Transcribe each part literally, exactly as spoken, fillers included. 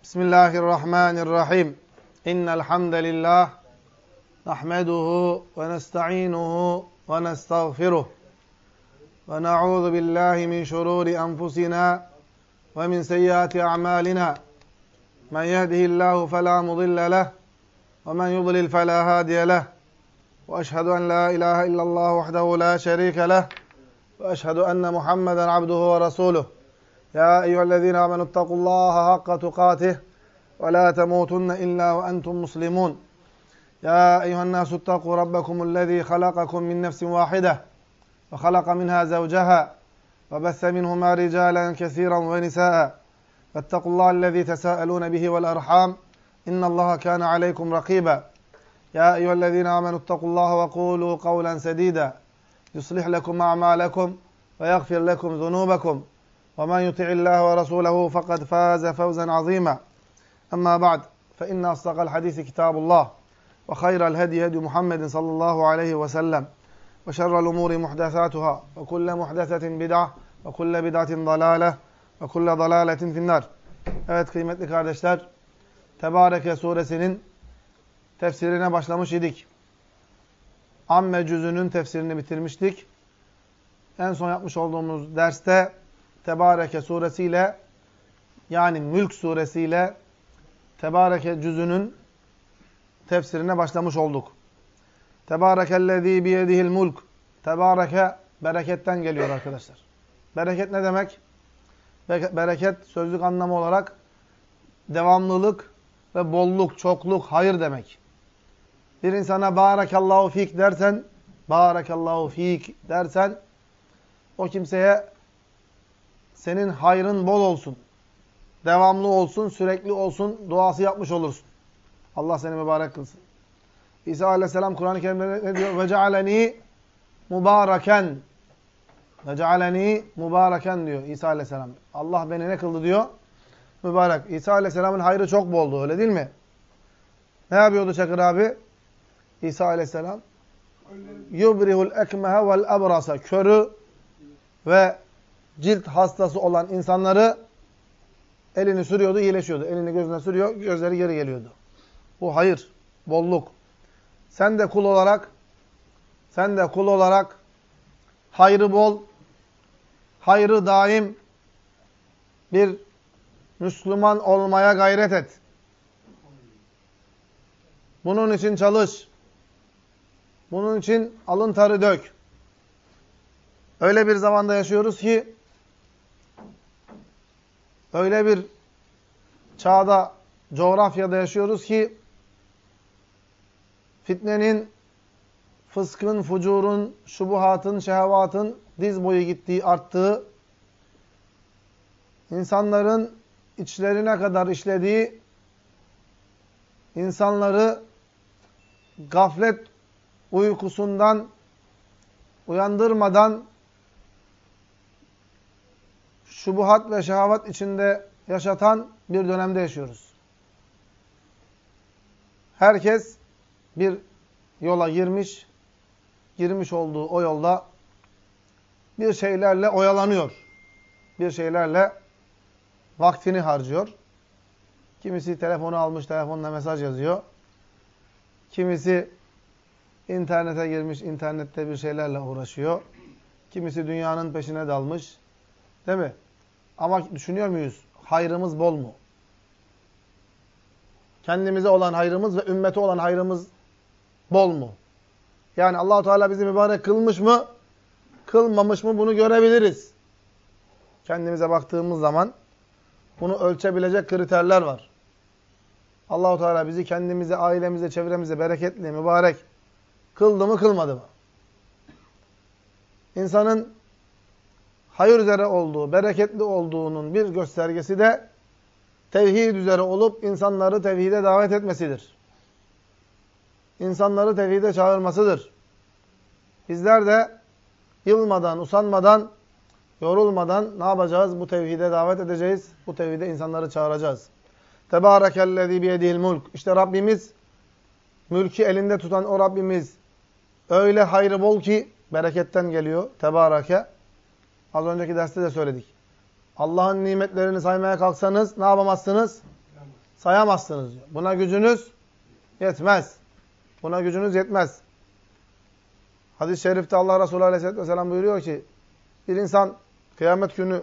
Bismillahirrahmanirrahim. İnnel hamdelellah nahmeduhu ve nestainuhu ve nestağfiruh. Ve na'ûzu billahi min şurûri enfusina ve min seyyiâti a'mâlina. Men yehdihillahu felâ mudille leh ve men yudlil felâ hâdiye leh. Ve eşhedü en la ilahe illallah vahdehu la şerîke leh. Ve eşhedü enne Muhammeden abduhu ve resûluh. Ya eyyühellezîne âmenü ittakullâhe hakka tukâtih ve lâ temûtunne illâ ve entum muslimûn. Ya eyyühennâsü ittakû rabbekumüllezî halakakum min nefsin vâhideh ve halaka minhâ zevceha ve besse minhumâ ricâlen kesîran ve nisâ'a. Vettekullâhellezî tesâelûne bihi vel erhâm. İnnallâhe kâne aleykum rakîbâ. Ya eyyühellezîne âmenü ittakullâhe ve kûlû kavlen sedîdâ. Yuslih lekum a'mâlekum ve yagfir lekum zunûbekum. ومن يطع الله ورسوله فقد فاز فوزا عظيما أما بعد فإن أصدق الحديث كتاب الله وخير الهدي هدي محمد صلى الله عليه وسلم وشر الأمور محدثاتها وكل محدثة بدعة وكل بدعة ضلالة وكل ضلالة في النار. Evet kıymetli kardeşler, Tebareke suresinin tefsirine başlamış idik. Amme cüzünün tefsirini bitirmiştik. En son yapmış olduğumuz derste Tebareke suresiyle, yani Mülk suresiyle Tebareke cüzünün tefsirine başlamış olduk. Tebarekellezî biyedihil mulk. Tebareke bereketten geliyor arkadaşlar. Bereket ne demek? Bereket sözlük anlamı olarak devamlılık ve bolluk, çokluk, hayır demek. Bir insana barakallahu fik dersen, barakallahu fik dersen o kimseye senin hayrın bol olsun, devamlı olsun, sürekli olsun duası yapmış olursun. Allah seni mübarek kılsın. İsa aleyhisselam Kur'an-ı Kerim'de ne diyor? وَجَعَلَنِي مُبَارَكًا وَجَعَلَنِي مُبَارَكًا diyor İsa aleyhisselam. Allah beni ne kıldı diyor? Mübarek. İsa aleyhisselamın hayrı çok boldu, öyle değil mi? Ne yapıyordu Çakır abi? İsa aleyhisselam yubrihul ekmehe vel ebrasa, körü ve cilt hastası olan insanları elini sürüyordu, iyileşiyordu. Elini gözüne sürüyor, gözleri geri geliyordu. Bu hayır, bolluk. Sen de kul olarak, sen de kul olarak hayrı bol, hayrı daim bir Müslüman olmaya gayret et. Bunun için çalış. Bunun için alın tarı dök. Öyle bir zamanda yaşıyoruz ki, öyle bir çağda, coğrafyada yaşıyoruz ki, fitnenin, fıskın, fucurun, şubuhatın, şehevatın diz boyu gittiği, arttığı, insanların içlerine kadar işlediği, insanları gaflet uykusundan uyandırmadan şubuhat ve şehavat içinde yaşatan bir dönemde yaşıyoruz. Herkes bir yola girmiş, girmiş olduğu o yolda bir şeylerle oyalanıyor. Bir şeylerle vaktini harcıyor. Kimisi telefonu almış, telefonla mesaj yazıyor. Kimisi internete girmiş, internette bir şeylerle uğraşıyor. Kimisi dünyanın peşine dalmış. Değil mi? Ama düşünüyor muyuz? Hayrımız bol mu? Kendimize olan hayrımız ve ümmete olan hayrımız bol mu? Yani Allah-u Teala bizi mübarek kılmış mı? Kılmamış mı? Bunu görebiliriz. Kendimize baktığımız zaman bunu ölçebilecek kriterler var. Allah-u Teala bizi kendimize, ailemize, çevremize bereketli, mübarek kıldı mı, kılmadı mı? İnsanın hayır üzere olduğu, bereketli olduğunun bir göstergesi de tevhid üzere olup insanları tevhide davet etmesidir. İnsanları tevhide çağırmasıdır. Bizler de yılmadan, usanmadan, yorulmadan ne yapacağız? Bu tevhide davet edeceğiz. Bu tevhide insanları çağıracağız. Tebârekellezî biyedihil mulk. İşte Rabbimiz, mülkü elinde tutan o Rabbimiz öyle hayrı bol ki bereketten geliyor. Tebâreke. Az önceki derste de söyledik. Allah'ın nimetlerini saymaya kalksanız ne yapamazsınız? sayamazsınız diyor. Buna gücünüz yetmez. Buna gücünüz yetmez. Hadis-i şerifte Allah Resulü Aleyhisselatü Vesselam buyuruyor ki bir insan kıyamet günü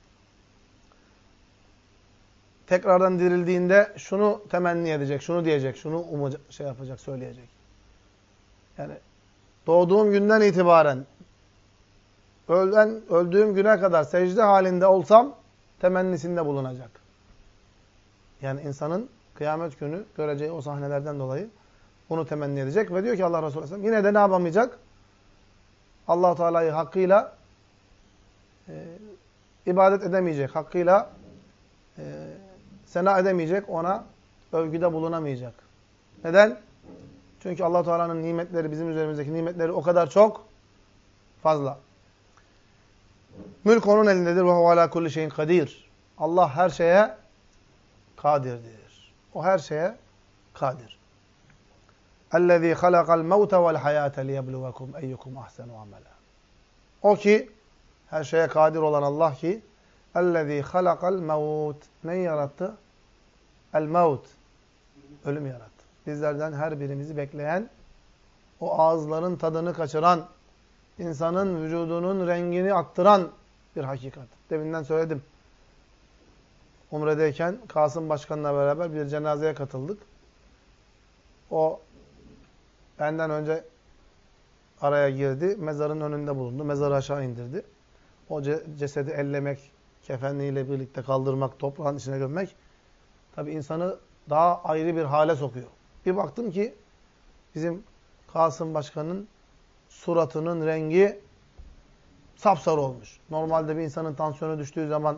tekrardan dirildiğinde şunu temenni edecek, şunu diyecek, şunu umacak, şey yapacak, söyleyecek. Yani doğduğum günden itibaren ölen, öldüğüm güne kadar secde halinde olsam temennisinde bulunacak. Yani insanın kıyamet günü göreceği o sahnelerden dolayı bunu temenni edecek ve diyor ki Allah Resulü Aleyhisselam yine de ne yapamayacak? Allah-u Teala'yı hakkıyla e, ibadet edemeyecek, hakkıyla e, sena edemeyecek, ona övgüde bulunamayacak. Neden? Çünkü Allah-u Teala'nın nimetleri, bizim üzerimizdeki nimetleri o kadar çok fazla. Mülk onun elindedir. Ve huve alâ kulli şeyin kadir. Allah her şeye kadirdir. O her şeye kadir. اَلَّذ۪ي خَلَقَ الْمَوْتَ وَالْحَيَاةَ لِيَبْلُوَكُمْ اَيُّكُمْ اَحْسَنُ عَمَلًا. O ki, her şeye kadir olan Allah ki, اَلَّذ۪ي خَلَقَ الْمَوْتِ Neyi yarattı? El-mevt. Ölüm yarattı. Bizlerden her birimizi bekleyen, o ağızların tadını kaçıran, insanın vücudunun rengini attıran bir hakikat. Deminden söyledim. Umre'deyken Kasım Başkan'la beraber bir cenazeye katıldık. O benden önce araya girdi. Mezarın önünde bulundu. Mezarı aşağı indirdi. O cesedi ellemek, kefenliyle birlikte kaldırmak, toprağın içine gömmek tabi insanı daha ayrı bir hale sokuyor. Bir baktım ki bizim Kasım Başkan'ın suratının rengi sapsarı olmuş. Normalde bir insanın tansiyonu düştüğü zaman,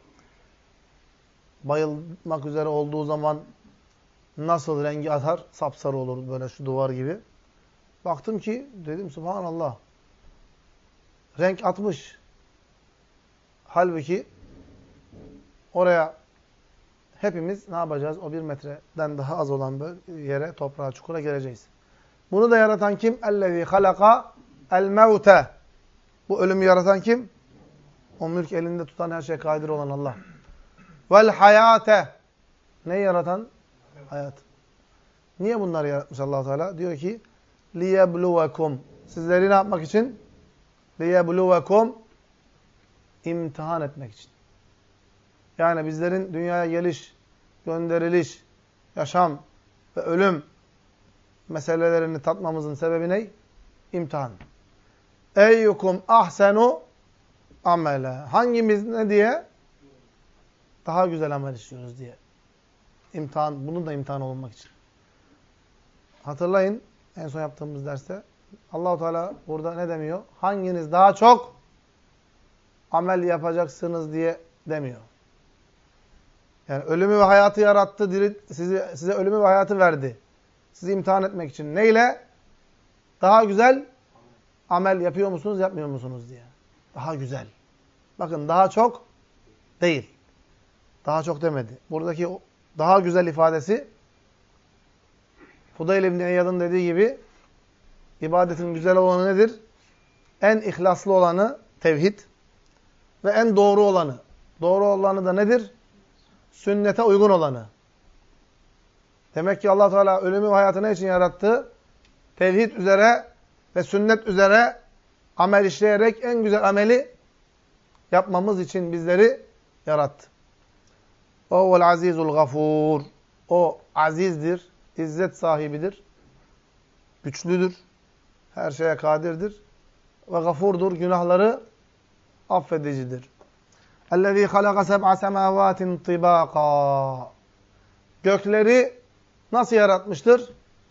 bayılmak üzere olduğu zaman nasıl rengi atar? Sapsarı olur böyle şu duvar gibi. Baktım ki dedim subhanallah. Renk atmış. Halbuki oraya hepimiz ne yapacağız? O bir metreden daha az olan bir yere, toprağa, çukura geleceğiz. Bunu da yaratan kim? اَلَّذ۪ي خَلَقَ الْمَوْتَ Bu ölümü yaratan kim? O mülk elinde tutan her şeye kadir olan Allah. وَالْحَيَاةَ Neyi yaratan? Hayat. Niye bunları yaratmış Allah-u Teala? Diyor ki لِيَبْلُوَكُمْ Sizleri ne yapmak için? لِيَبْلُوَكُمْ İmtihan etmek için. Yani bizlerin dünyaya geliş, gönderiliş, yaşam ve ölüm meselelerini tatmamızın sebebi ne? İmtihan. Eyyukum ahsenu amele. Hangimiz ne diye? Daha güzel amel işliyoruz diye. İmtihan, bunun da imtihan olmak için. Hatırlayın en son yaptığımız derste Allah-u Teala burada ne demiyor? Hanginiz daha çok amel yapacaksınız diye demiyor. Yani ölümü ve hayatı yarattı, diri, sizi, size ölümü ve hayatı verdi. Sizi imtihan etmek için. Neyle? Daha güzel amel yapıyor musunuz, yapmıyor musunuz diye. Daha güzel. Bakın daha çok değil. Daha çok demedi. Buradaki daha güzel ifadesi Fudayl İbni İyad'ın dediği gibi ibadetin güzel olanı nedir? En ihlaslı olanı tevhid ve en doğru olanı. Doğru olanı da nedir? Sünnete uygun olanı. Demek ki Allah Teala ölümü ve hayatı ne için yarattı? Tevhid üzere ve sünnet üzere amel işleyerek en güzel ameli yapmamız için bizleri yarattı. O vel azizul gafur. O azizdir, izzet sahibidir, güçlüdür, her şeye kadirdir ve gafurdur, günahları affedicidir. اَلَّذ۪ي خَلَقَ سَبْعَ سَمَاوَاتٍ طِبَاقًا Gökleri nasıl yaratmıştır?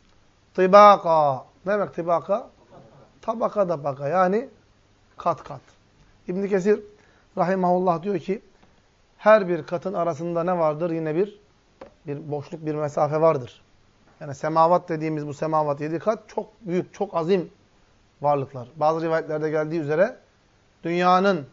Tibaka. Ne demek tibaka? Tabaka tabaka. Yani kat kat. İbn Kesir rahimahullah diyor ki her bir katın arasında ne vardır? Yine bir bir boşluk, bir mesafe vardır. Yani semavat dediğimiz bu semavat yedi kat çok büyük, çok azim varlıklar. Bazı rivayetlerde geldiği üzere dünyanın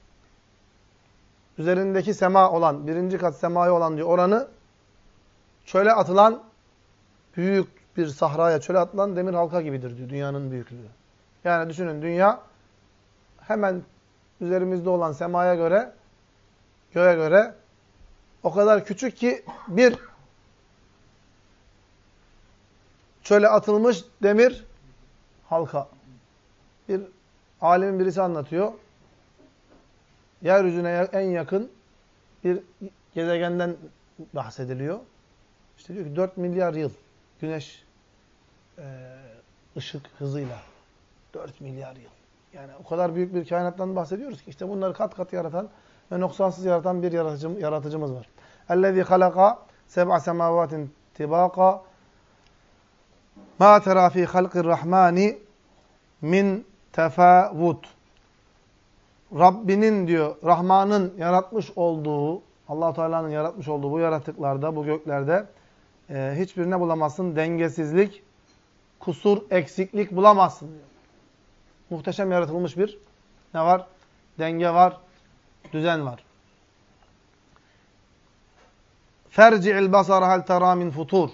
üzerindeki sema olan, birinci kat semaya olan diyor oranı çöle atılan büyük bir sahraya, çöle atılan demir halka gibidir diyor dünyanın büyüklüğü. Yani düşünün dünya hemen üzerimizde olan semaya göre, göğe göre o kadar küçük ki bir Şöyle atılmış demir halka. Bir alimin birisi anlatıyor. Yeryüzüne en yakın bir gezegenden bahsediliyor. İşte diyor ki dört milyar yıl güneş e, ışık hızıyla. dört milyar yıl. Yani o kadar büyük bir kainattan bahsediyoruz ki işte bunları kat kat yaratan ve noksansız yaratan bir yaratıcı, yaratıcımız var. اَلَّذ۪ي خَلَقَ سَبْعَ سَمَاوَاتٍ تِبَاقًا مَا تَرَى ف۪ي خَلْقِ الرَّحْمَانِ min tefavut. Rabbinin diyor, Rahman'ın yaratmış olduğu, Allah Teala'nın yaratmış olduğu bu yaratıklarda, bu göklerde e, hiçbirine bulamazsın dengesizlik, kusur, eksiklik bulamazsın diyor. Muhteşem yaratılmış bir ne var? Denge var, düzen var. Ferci'il basara hel tera min futur.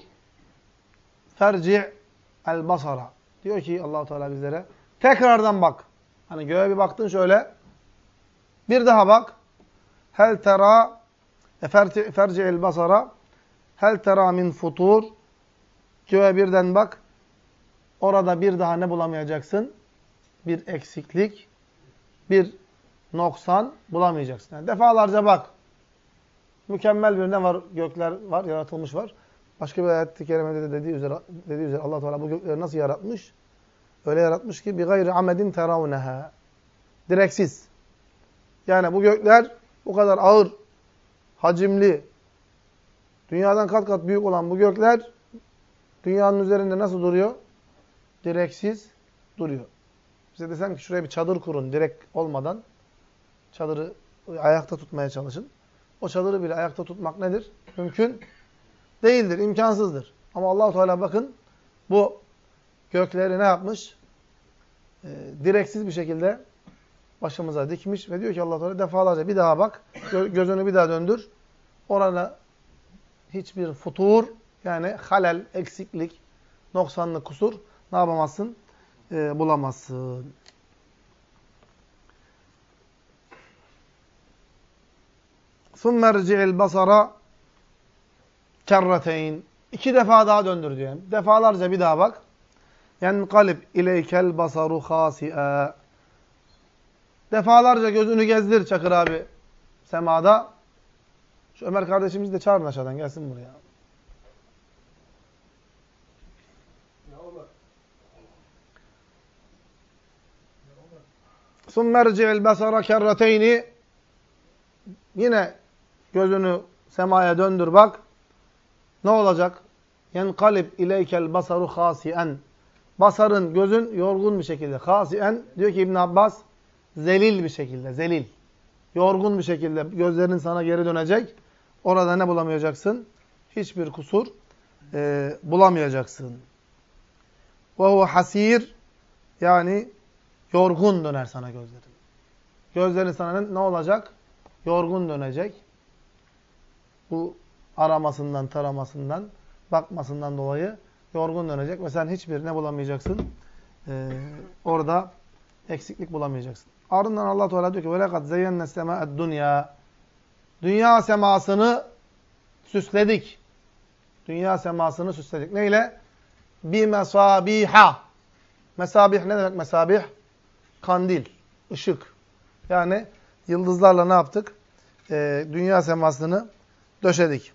Ferci'el basara. Diyor ki Allah Teala bizlere tekrardan bak. Hani göğe bir baktın şöyle. Bir daha bak. Hel tera ferci'il basara hel tera min futur. Göğe birden bak. Orada bir daha ne bulamayacaksın? Bir eksiklik, bir noksan bulamayacaksın. Yani defalarca bak. Mükemmel bir ne var? Gökler var, yaratılmış var. Başka bir ayet-i kerimede de dediği üzere, dediği üzere Allah Teala bu gökleri nasıl yaratmış? Öyle yaratmış ki bi gayri amedin teravneha. Direksiz. Yani bu gökler bu kadar ağır, hacimli, dünyadan kat kat büyük olan bu gökler dünyanın üzerinde nasıl duruyor? Direksiz duruyor. Bize desem ki şuraya bir çadır kurun direk olmadan. Çadırı ayakta tutmaya çalışın. O çadırı bile ayakta tutmak nedir? Mümkün değildir, imkansızdır. Ama Allah-u Teala bakın bu gökleri ne yapmış? Ee, direksiz bir şekilde başımıza dikmiş ve diyor ki Allah-u Teala defalarca bir daha bak, gö gözünü bir daha döndür. Orada hiçbir futur yani halel, eksiklik, noksanlık, kusur ne yapamazsın? Ee, bulamazsın. ثُمَّ ارْجِعِ الْبَصَرَ kerrateyn. İki defa daha döndür diyor. Defalarca bir daha bak. يَنْقَلِبْ اِلَيْكَ الْبَصَرُ خَاسِئًا. Defalarca gözünü gezdir Çakır abi semada. Şu Ömer kardeşimizi de çağırın aşağıdan gelsin buraya. ثُمَّ ارْجِعِ الْبَصَرَ kerrateyn. Yine gözünü semaya döndür bak. Ne olacak? يَنْقَلِبْ اِلَيْكَ الْبَصَرُ خَاسِئًا. Basarın, gözün yorgun bir şekilde. Khasi'en diyor ki İbn Abbas, zelil bir şekilde, zelil. Yorgun bir şekilde gözlerin sana geri dönecek. Orada ne bulamayacaksın? Hiçbir kusur e, bulamayacaksın. وَهُوَ hasir. Yani yorgun döner sana gözlerin. Gözlerin sana ne, ne olacak? Yorgun dönecek. Bu aramasından, taramasından, bakmasından dolayı yorgun dönecek ve sen hiçbir ne bulamayacaksın? Ee, orada eksiklik bulamayacaksın. Ardından Allah Teala diyor ki: "Velakat zeyyenne sema'ed dunya." Dünya semasını süsledik. Dünya semasını süsledik. Neyle? Bi mesabiha. Mesabih ne demek mesabih? Kandil, ışık. Yani yıldızlarla ne yaptık? Ee, dünya semasını döşedik.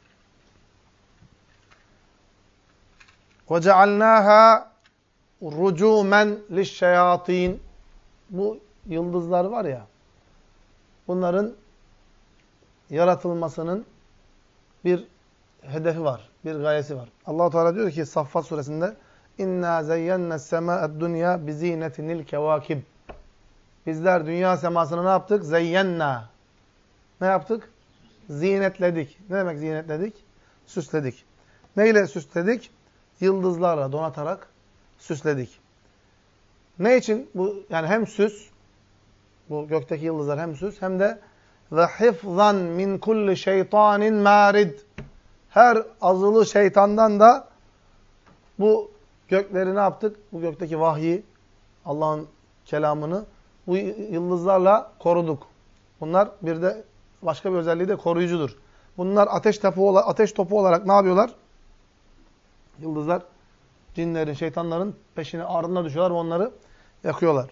وَجَعَلْنَاهَا رُجُومًا لِلشَّيَاطِينَ. Bu yıldızlar var ya, bunların yaratılmasının bir hedefi var, bir gayesi var. Allah-u Teala diyor ki Saffat suresinde İnna zeyyenna sema'ed dunya bi zinetinil kevakib. Bizler dünya semasını ne yaptık? Zeyyenna. Ne yaptık? Zinetledik. Ne demek zinetledik? Süsledik. Neyle süsledik? Yıldızlarla donatarak süsledik. Ne için? Bu yani hem süs, bu gökteki yıldızlar hem süs hem de ve hifzan min kulli şeytanin marid. Her azılı şeytandan da bu gökleri ne yaptık? Bu gökteki vahyi, Allah'ın kelamını bu yıldızlarla koruduk. Bunlar bir de başka bir özelliği de koruyucudur. Bunlar ateş topu, ateş topu olarak ne yapıyorlar? Yıldızlar cinlerin, şeytanların peşine, ardına düşüyorlar ve onları yakıyorlar.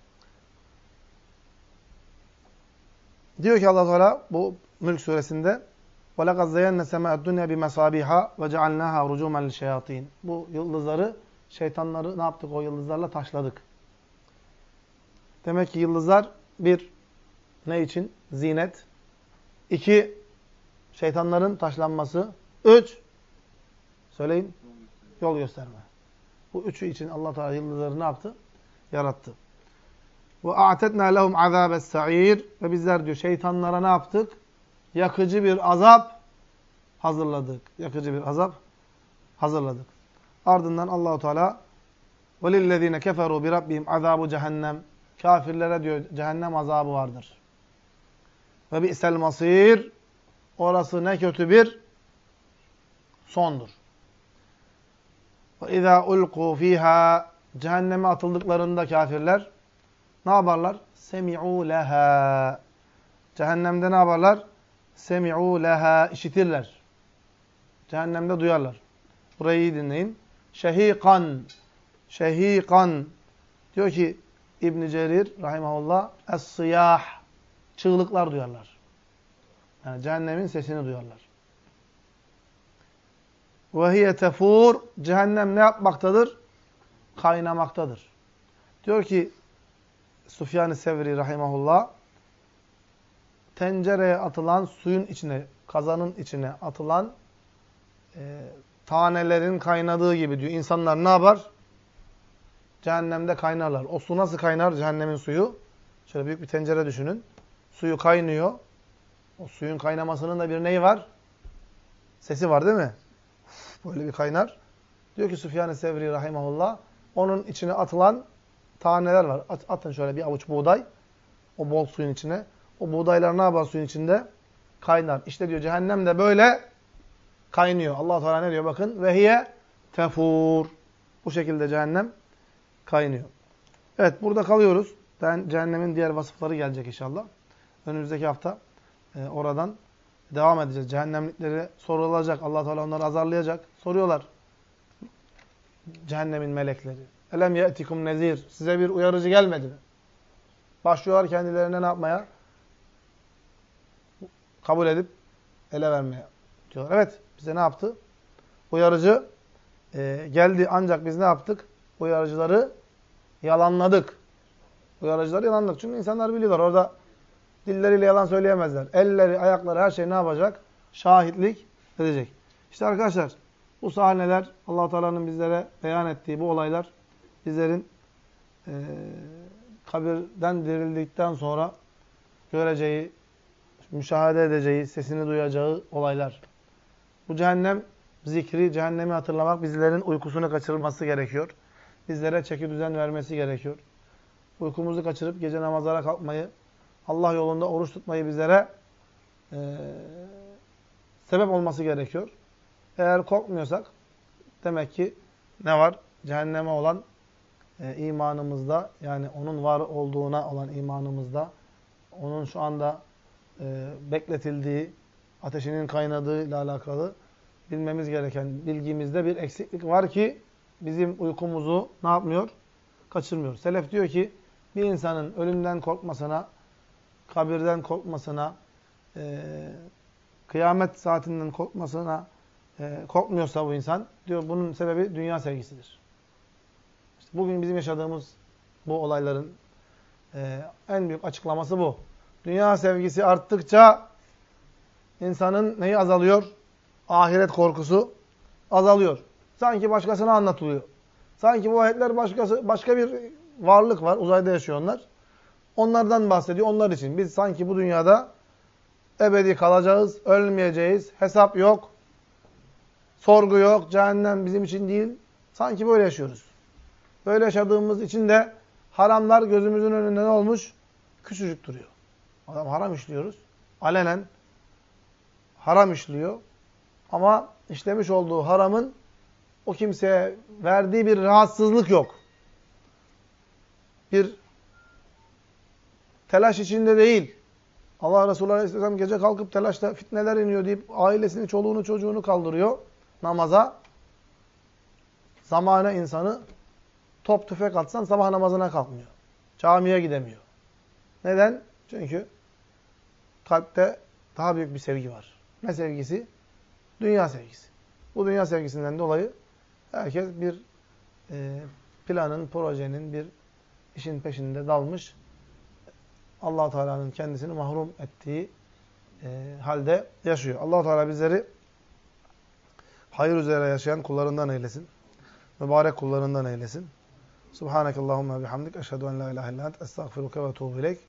Diyor ki Allah Teala bu Mülk suresinde وَلَقَدْ زَيَّنَّ سَمَاءَ الدُّنْيَا بِمَصَابِيحَ وَجَعَلْنَاهَا رُجُومًا لِلشَّيَاطِينَ. Bu yıldızları, şeytanları ne yaptık? O yıldızlarla taşladık. Demek ki yıldızlar bir, ne için? Zinet. İki, şeytanların taşlanması. Üç, söyleyin, yol gösterme. Bu üçü için Allah Teala yıldızları ne yaptı? Yarattı. وَاَعْتَدْنَا لَهُمْ عَذَابَ السَّعِيرِ. Ve bizler diyor şeytanlara ne yaptık? Yakıcı bir azap hazırladık. Yakıcı bir azap hazırladık. Ardından Allahu Teala وَلِلَّذ۪ينَ كَفَرُوا بِرَبِّهِمْ عَذَابُ cehennem. Kafirlere diyor cehennem azabı vardır. Ve bi'sel masir. Orası ne kötü bir sondur. وَاِذَا اُلْقُوا ف۪يهَا. Cehenneme atıldıklarında kafirler ne yaparlar? سَمِعُوا لَهَا. Cehennemde ne yaparlar? سَمِعُوا لَهَا. İşitirler. Cehennemde duyarlar. Burayı iyi dinleyin. Şehikan. Şehikan. Diyor ki İbn Cerir rahimahullah es-sıyah. Çığlıklar duyarlar. Yani cehennemin sesini duyarlar. Ve hiye tefur. Cehennem ne yapmaktadır? Kaynamaktadır. Diyor ki Süfyan-ı Sevri rahimahullah tencereye atılan suyun içine, kazanın içine atılan e, tanelerin kaynadığı gibi diyor. İnsanlar ne yapar? Cehennemde kaynarlar. O su nasıl kaynar? Cehennemin suyu. Şöyle büyük bir tencere düşünün. Suyu kaynıyor. O suyun kaynamasının da bir neyi var? Sesi var değil mi? Böyle bir kaynar. Diyor ki Süfyan-ı Sevri rahimahullah onun içine atılan taneler var. At, atın şöyle bir avuç buğday. O bol suyun içine. O buğdaylar ne yapar suyun içinde? Kaynar. İşte diyor cehennem de böyle kaynıyor. Allah Teala ne diyor? Bakın. Ve hiye tefur. Bu şekilde cehennem kaynıyor. Evet burada kalıyoruz. Cehennemin diğer vasıfları gelecek inşallah. Önümüzdeki hafta e, oradan devam edeceğiz. Cehennemlikleri sorulacak. Allah Teala onları azarlayacak. Soruyorlar. Cehennemin melekleri. Elem ye'tikum nezir. Size bir uyarıcı gelmedi mi? Başlıyorlar kendilerine ne yapmaya? Kabul edip ele vermeye diyorlar. Evet. Bize ne yaptı? Uyarıcı e, geldi ancak biz ne yaptık? Uyarıcıları yalanladık. Uyarıcıları yalanladık. Çünkü insanlar biliyorlar. Orada dilleriyle yalan söyleyemezler. Elleri, ayakları, her şey ne yapacak? Şahitlik edecek. İşte arkadaşlar bu sahneler Allah-u Teala'nın bizlere beyan ettiği bu olaylar bizlerin e, kabirden dirildikten sonra göreceği, müşahede edeceği, sesini duyacağı olaylar. Bu cehennem zikri, cehennemi hatırlamak bizlerin uykusunu kaçırılması gerekiyor. Bizlere çeki düzen vermesi gerekiyor. Uykumuzu kaçırıp gece namazlara kalkmayı, Allah yolunda oruç tutmayı bizlere e, sebep olması gerekiyor. Eğer korkmuyorsak demek ki ne var? Cehenneme olan e, imanımızda, yani onun var olduğuna olan imanımızda, onun şu anda e, bekletildiği, ateşinin kaynadığıyla alakalı bilmemiz gereken bilgimizde bir eksiklik var ki bizim uykumuzu ne yapmıyor? Kaçırmıyor. Selef diyor ki bir insanın ölümden korkmasına, kabirden korkmasına, e, kıyamet saatinden korkmasına e, korkmuyorsa bu insan, diyor bunun sebebi dünya sevgisidir. İşte bugün bizim yaşadığımız bu olayların e, en büyük açıklaması bu. Dünya sevgisi arttıkça insanın neyi azalıyor? Ahiret korkusu azalıyor. Sanki başkasına anlatılıyor. Sanki bu ayetler başkası, başka bir varlık var. Uzayda yaşıyor onlar. Onlardan bahsediyor. Onlar için. Biz sanki bu dünyada ebedi kalacağız. Ölmeyeceğiz. Hesap yok. Sorgu yok. Cehennem bizim için değil. Sanki böyle yaşıyoruz. Böyle yaşadığımız için de haramlar gözümüzün önünde ne olmuş? Küçücük duruyor. Adam haram işliyoruz. Alenen haram işliyor. Ama işlemiş olduğu haramın o kimseye verdiği bir rahatsızlık yok. Bir telaş içinde değil. Allah Resulü Aleyhisselam gece kalkıp telaşla fitneler iniyor deyip ailesini, çoluğunu, çocuğunu kaldırıyor namaza. zamana insanı top tüfek atsan sabah namazına kalkmıyor. Camiye gidemiyor. Neden? Çünkü kalpte daha büyük bir sevgi var. Ne sevgisi? Dünya sevgisi. Bu dünya sevgisinden dolayı herkes bir e, planın, projenin, bir işin peşinde dalmış. Allah Teala'nın kendisini mahrum ettiği e, halde yaşıyor. Allah Teala bizleri hayır üzere yaşayan kullarından eylesin. Mübarek kullarından eylesin. Subhanakallahumma bihamdik. Eşhedü en la ilahe illa ent. Estağfiruke ve etûbü ileyk.